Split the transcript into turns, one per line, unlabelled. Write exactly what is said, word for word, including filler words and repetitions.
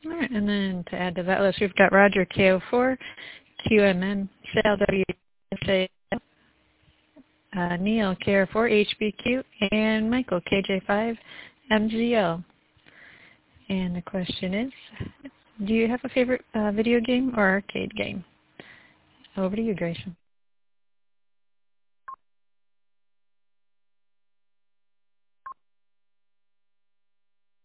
All right, and then to add to that list, we've got Roger K O four, Q M N, Sal W S A, uh, Neil K R four, H B Q, and Michael K J five, M G L. And the question is, do you have a favorite uh, video game or arcade game? Over to you, Grayson.